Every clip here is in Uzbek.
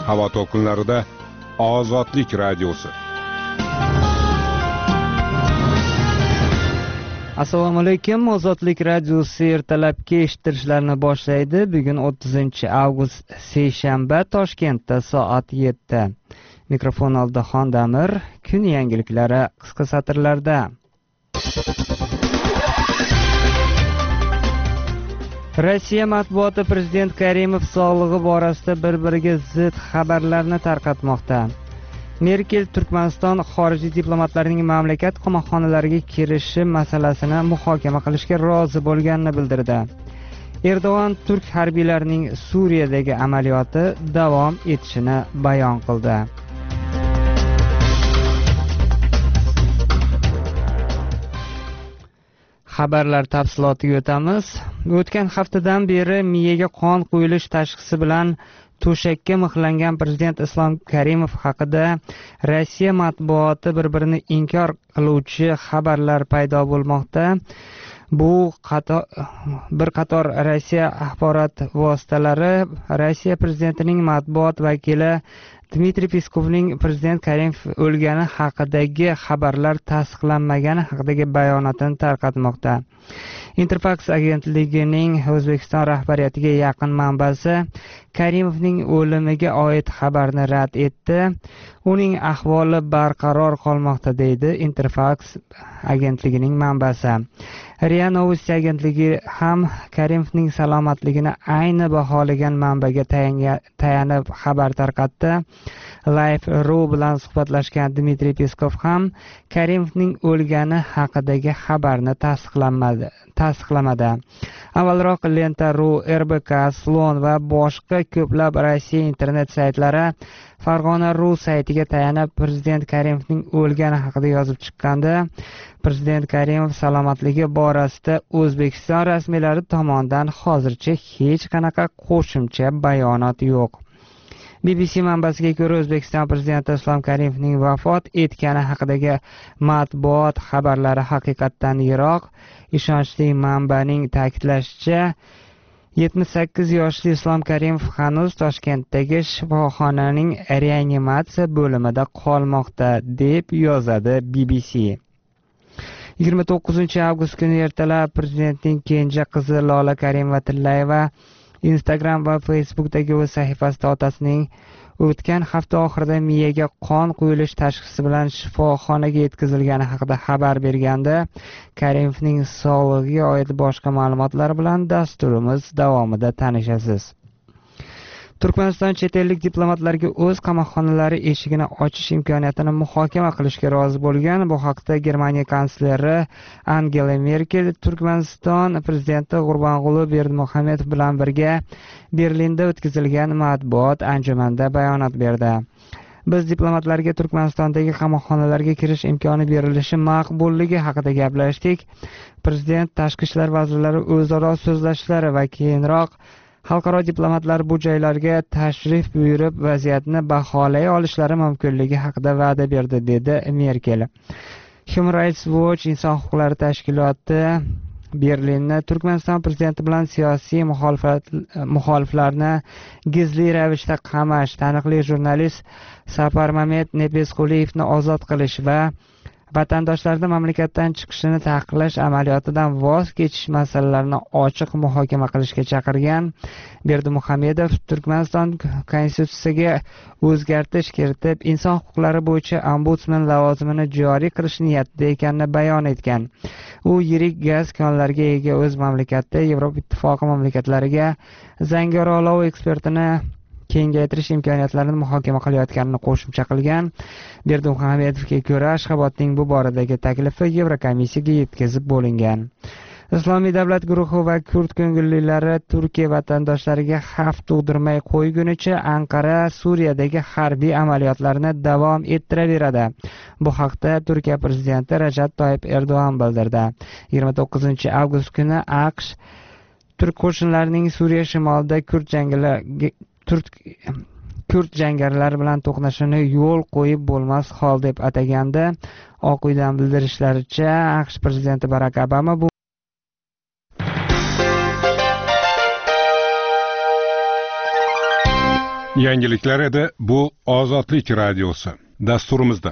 Havo to'lqinlarida Ozodlik radiosi. Assalomu alaykum. Ozodlik radiosi ertalabki eshittirishlarni boshlaydi. Bugun 30-avgust seshanba, Toshkentda soat 7. Mikrofon oldida Xondamir. Kun yangiliklari qisqa satrlarda. Rossiya matbuoti prezident Karimov sog'lig'i borasida bir-biriga zid xabarlarni tarqatmoqda. Merkel Turkmaniston xorijiy diplomatlarining mamlakat qamoqxonalariga kirishi masalasini muhokama qilishga rozi bo'lganini bildirdi. Erdo'g'an turk harbiylarining Suriyadagi amaliyoti davom etishini bayon qildi. Xabarlar tafsilotiga o'tamiz. O'tgan haftadan beri miyaga qon quyilish tashxisi bilan to'shakka mixlangan prezident Islom Karimov haqida Rossiya matbuoti bir-birini inkor qiluvchi xabarlar paydo bo'lmoqda. Bu bir qator Rossiya axborot vositalari Rossiya prezidentining matbuot vakili Dmitriy Peskovning prezident Karimov o'lgani haqidagi xabarlar tasdiqlanmagani haqidagi bayonotini tarqatmoqda. Interfax agentligining O'zbekiston rahbariyatiga yaqin manbasi Karimovning o'limiga oid xabarni rad etdi. Uning ahvoli barqaror qolmoqda, deydi Interfax agentligining manbasi. RIA Novosti agentligi ham Karimovning salomatligini ayni baholagan manbaga tayanib xabar tarqatdi. Live.ru bilan suhbatlashgan Dmitriy Peskov ham Karimovning o'lgani haqidagi xabarni tasdiqlamadi. Avvalroq Lenta.ru, RBK, Slon va boshqa ko'plab Rossiya internet saytlari Farg'ona.ru saytiga tayanib prezident Karimovning o'lgani haqida yozib chiqqandi. Prezident Karimov salomatligi borasida O'zbekiston rasmiylari tomonidan hozircha hech qanaqa qo'shimcha bayonot yo'q. BBC manbasiga ko'ra, O'zbekiston prezidenti Islom Karimovning vafot etgani haqidagi matbuot xabarlari haqiqatdan yiroq. Ishonchli manbaning ta'kidlashicha, 78 yoshli Islom Karimov hanuz Toshkentdagi shifoxonaning reanimatsiya bo'limida qolmoqda, deb yozadi BBC. 29-avgust kuni ertalab prezidentning kenja qizi Lola Karimova-Tillayeva Instagram va Facebookdagi o'z sahifasida otasining o'tgan hafta oxirida miyaga qon quyilish tashxisi bilan shifoxonaga yetkazilgani haqida xabar bergandi. Karimovning sog'lig'iga oid boshqa ma'lumotlar bilan dasturimiz davomida tanishasiz. Turkmaniston chet ellik diplomatlarga o'z qamoqxonalari eshigini ochish imkoniyatini muhokama qilishga rozi bo'lgan. Bu haqda Germaniya kansleri Angela Merkel Turkmaniston prezidenti G'urbanguly Berdimuhamedov bilan birga Berlinda o'tkazilgan matbuot anjumanida bayonot berdi. Biz diplomatlarga Turkmanistondagi qamoqxonalarga kirish imkoni berilishi maqbulligi haqida gaplashdik. Prezident, tashqi ishlar vazirlari o'zaro so'zlashishlari va keyinroq xalqaro diplomatlar bu joylarga tashrif buyurib vaziyatni baholay olishlari mumkinligi haqida va'da berdi, dedi Merkel. Human Rights Watch inson huquqlari tashkiloti Berlinda Turkmaniston prezidenti bilan siyosiy muxoliflarni gizli ravishda qamash, taniqli jurnalist Saparmamet Nepesquliyevni ozod qilish va vatandoshlarning mamlakatdan chiqishini taqiqlash amaliyotidan voz kechish masalalarini ochiq muhokama qilishga chaqirgan. Berdimuhamedov Turkmaniston konstitutsiyasiga o'zgartirish kiritib, inson huquqlari bo'yicha ombudsman lavozimini joriy qilish niyatida ekanini bayon etgan. U yirik gaz konlariga ega o'z mamlakatida Yevropa Ittifoqi mamlakatlariga zangor olov eksportini kengaytirish imkoniyatlarini muhokama qilayotganini qo'shimcha qilgan. Berdimuhamedovga ko'ra, Ashxobodning bu boradagi taklifi Yevrokomissiyaga yetkazib bo'lingan. Islomiy davlat guruhi va kurd ko'ngillilari Turkiya vatandoshlariga xavf tug'dirmay qo'ygunicha Anqara Suriyadagi harbiy amaliyotlarni davom ettiraveradi. Bu haqda Turkiya prezidenti Rajab Toyyib Erdo'g'an bildirdi. 29-avgust kuni AQSh turk qo'shinlarining Suriya shimolida kurd jangarilar bilan to'qnashuvni yo'l qo'yib bo'lmas hol deb atagandi. Oq uydan bildirishlaricha, AQSh prezidenti Barak Obama bu Yangiliklar edi, bu Ozodlik radiosi. Dasturimizda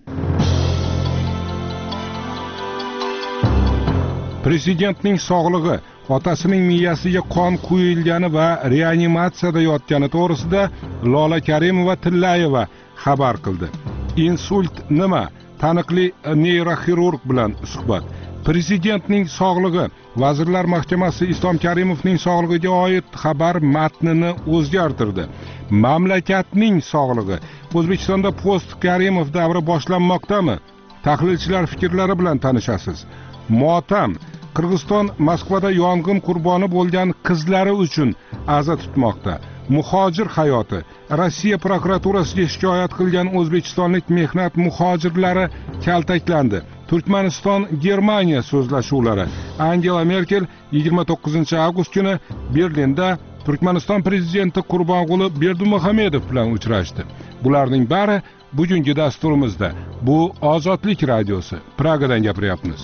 Prezidentning sog'lig'i, otasining miyasiga qon quyilgani va reanimatsiyada yotgani to'g'risida Lola Karimova-Tillayeva xabar qildi. Insult nima? Taniqli neyroxirurg bilan suhbat. Prezidentning sog'lig'i, Vazirlar Mahkamasi Islom Karimovning sog'lig'iga oid xabar matnini o'zgartirdi. Mamlakatning sog'lig'i, O'zbekistonda post Karimov davri boshlanmoqdami? Tahlilchilar fikrlari bilan tanishasiz. Motam, Qirg'iziston Moskvada yong'in qurboni bo'lgan qizlari uchun aza tutmoqda. Muhojir hayoti, Rossiya prokuraturasiga shikoyat qilgan o'zbekistonlik mehnat muhojirlari kaltaklandi. Turkmaniston Germaniya so'zlashuvlari. Angela Merkel 29-avgust kuni Berlinda Turkmaniston prezidenti Qurbonquli Berdimuhamedov bilan uchrashdi. Bularning bari bugungi dasturimizda. Bu Ozodlik radiosi. Pragadan gapiryapmiz.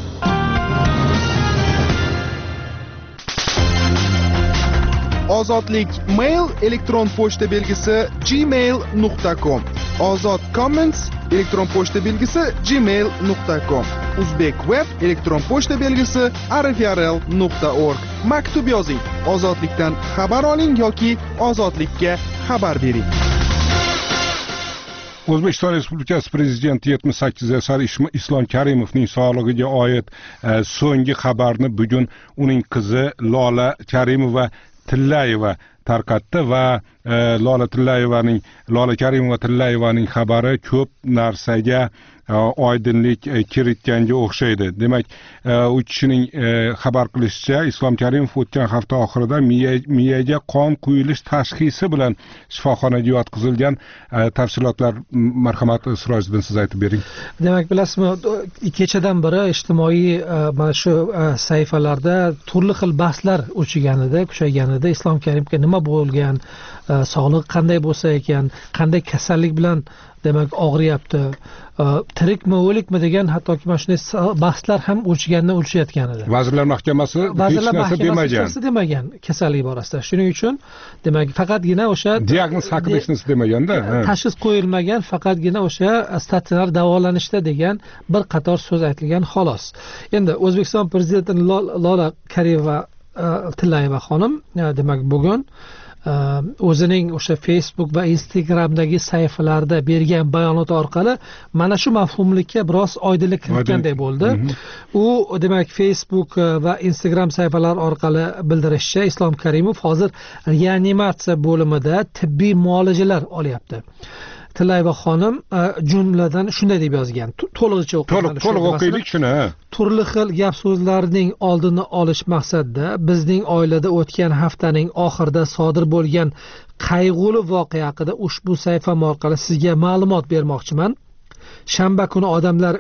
Ozodlik mail elektron pochta belgisi gmail.com. Ozod comments elektron pochta belgisi gmail.com. Uzbek web elektron pochta belgisi rfrl.org. Maktub yozing, ozodlikdan xabar oling yoki ozodlikka xabar bering. O'zbekiston Respublikasi Prezidenti 78 yashar Islom Karimovning sog'lig'iga oid so'nggi xabarni bugun uning qizi Lola Karimova-Tillayeva tarqatdi va Lola Karimova-Tillayevaning xabari ko'p narsaga oydinlik kiritganga o'xshaydi. Demak, u kishining xabar qilishicha, Islom Karimov o'tgan hafta oxirida miyaga qon quyilish tashxisi bilan shifoxonaga yotqizilgan. Tafsilotlar marhamat Sirojiddin, siz aytib bering. Demak, bilasizmi, kechadan beri ijtimoiy mana shu sahifalarda turli xil bahslar o'chiganida, kuchayganida Islom Karimovga nima bo'lgan, sog'lig'i qanday bo'lsa ekan, qanday kasallik bilan demak og'riyapti, tirikmi o'likmi degan hattoki mana shunday bahslar ham o'chgandan o'chayotgan edi. Vazirlar Mahkamasi hech narsa demagan kasallik borasida. Shuning uchun demak faqatgina o'sha diagnoz haqida hech narsa demaganda, tashxis qo'yilmagan, faqatgina o'sha statsionar davolanishda degan bir qator so'z aytilgan xolos. Endi O'zbekiston prezidenti Lola Karimova-Tillayeva xonim demak bugun o'zining o'sha Facebook va Instagramdagi sahifalarida bergan bayonoti orqali mana shu mafhumlikka biroz oydinlik kiritganday bo'ldi. U demak Facebook va Instagram sahifalari orqali bildirishicha, Islom Karimov hozir reanimatsiya bo'limida tibbiy muolajalar olyapti. Tillayeva xonim jumladan shunday deb yozgan. To'lig'icha o'qiylik shuni. Turli xil gap so'zlarning oldini olish maqsadida bizning oilada o'tgan haftaning oxirida sodir bo'lgan qayg'uli voqea haqida ushbu sahifam orqali sizga ma'lumot bermoqchiman. Shanba kuni odamlar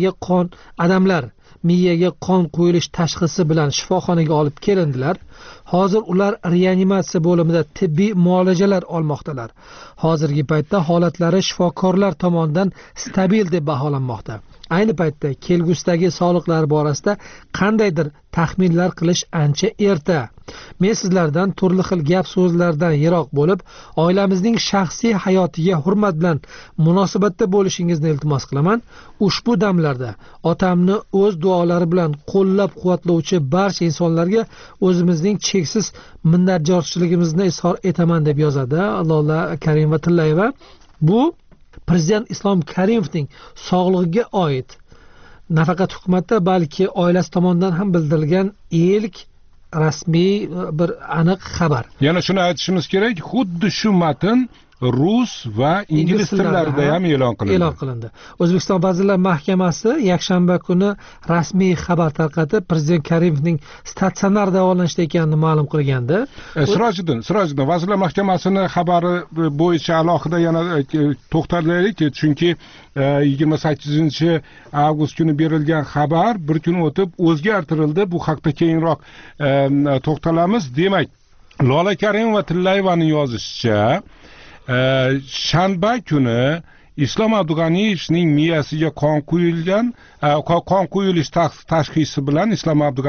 miyaga qon quyilish tashxisi bilan shifoxonaga olib kelindilar. Hozir ular reanimatsiya bo'limida tibbiy muolajalar olmoqdalar. Hozirgi paytda holatlari shifokorlar tomonidan stabil deb baholanmoqda. Ayni paytda kelgusidagi sog'liqlari borasida qandaydir taxminlar qilish ancha erta. Men sizlardan turli xil gap so'zlardan yiroq bo'lib, oilamizning shaxsiy hayotiga hurmat bilan munosabatda bo'lishingizni iltimos qilaman. Ushbu damlarda otamni o'z duolari bilan qo'llab-quvvatlovchi barcha insonlarga o'zimizning cheksiz minnatdorchiligimizni izhor etaman deb yozadi Lola Karimova-Tillayeva. Bu Prezident Islom Karimovning sog'lig'iga oid nafaqat hukumatda, balki oilasi tomonidan ham bildirilgan ilk rasmiy bir aniq xabar. Yana shuni aytishimiz kerak, xuddi shu matn rus va ingliz tillarida ham e'lon qilindi. O'zbekiston Vazirlar Mahkamasi yakshanba kuni rasmiy xabar tarqatib, Prezident Karimovning statsionar davolanishda ekanini ma'lum qilgandi. Sirojiddin, Vazirlar Mahkamasining xabari bo'yicha alohida yana to'xtalaylik, chunki 28-avgust kuni berilgan xabar bir kun o'tib o'zgartirildi. Bu haqda keyinroq to'xtalamiz. Demak, Lola Karimova-Tillayevaning yozishicha, shanba kuni Islom Abdug'aniyevning miyasiga qon quyilish tashxisi bilan Islom